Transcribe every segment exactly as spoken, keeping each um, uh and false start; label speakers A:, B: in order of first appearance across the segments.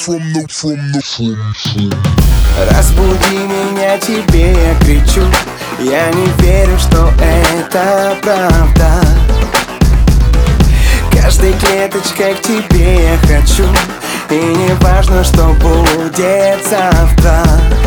A: from the, from the, from, from.
B: Разбуди меня, тебе я кричу. Я не верю, что это правда. Каждой клеточкой к тебе я хочу. И не важно, что будет завтра.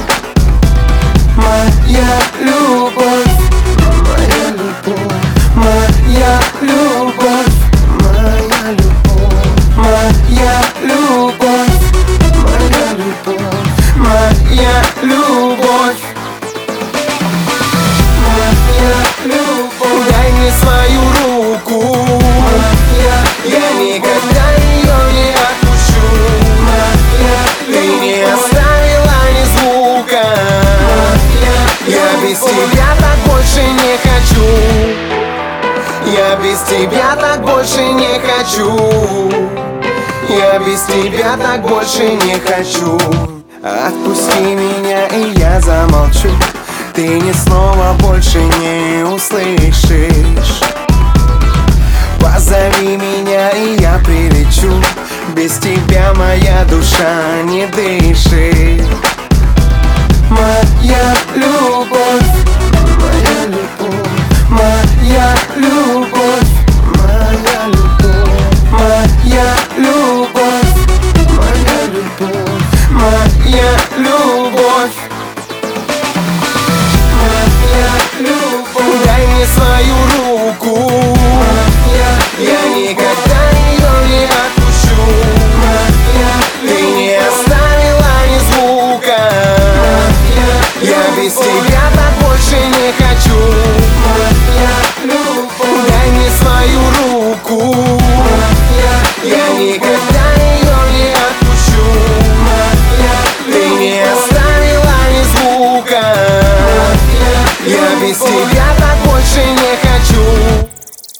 B: Моя любовь, моя любовь, моя любовь, моя любовь, моя любовь, моя любовь, моя любовь, моя любовь. Дай мне свою руку, я никогда ее не отпущу. Ты не оставила ни звука. Я без тебя так больше не хочу. Я без тебя так больше не хочу. Я без тебя так больше не хочу. Отпусти меня, и я замолчу. Ты ни слова больше не услышишь. Позови меня, и я прилечу. Без тебя моя душа не дышит. Моя любовь, моя любовь, моя любовь, моя любовь, моя любовь, моя любовь, моя любовь, моя любовь. Дай мне свою руку, я никогда ее не отпущу. Ты не оставила ни звука. Я без тебя так больше не хочу. Дай мне свою руку, я никогда ее не отпущу. Ты не оставила ни звука. Я без тебя так больше не хочу.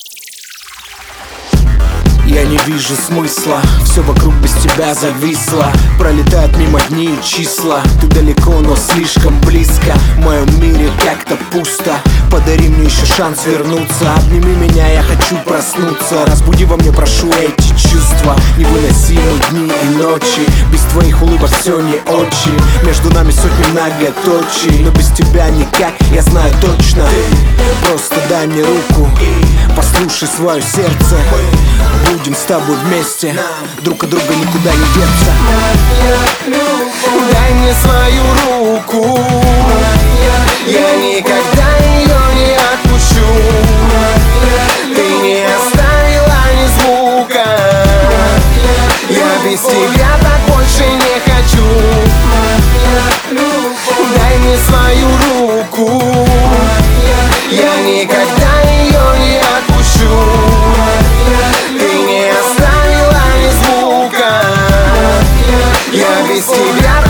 C: Я не вижу смысла, все вокруг без тебя зависло. Пролетают мимо дни и числа. Ты далеко, но слишком близко. В моем мире как-то пусто. Подари мне еще шанс вернуться. Обними меня, я хочу проснуться. Разбуди во мне, прошу, эти чувства. Невыносимые дни и ночи. Без твоих улыбок все не очень. Между нами сотни многоточий. Но без тебя никак, я знаю точно. Просто дай мне руку, послушай свое сердце. Будем с тобой вместе, друг от друга никуда не деться.
B: Дай мне свою руку, я никогда ее не отпущу. Ты не оставила ни звука. Я без тебя так больше не хочу. Дай мне свою руку, я никогда ее не отпущу. Ты не оставила ни звука. Я без тебя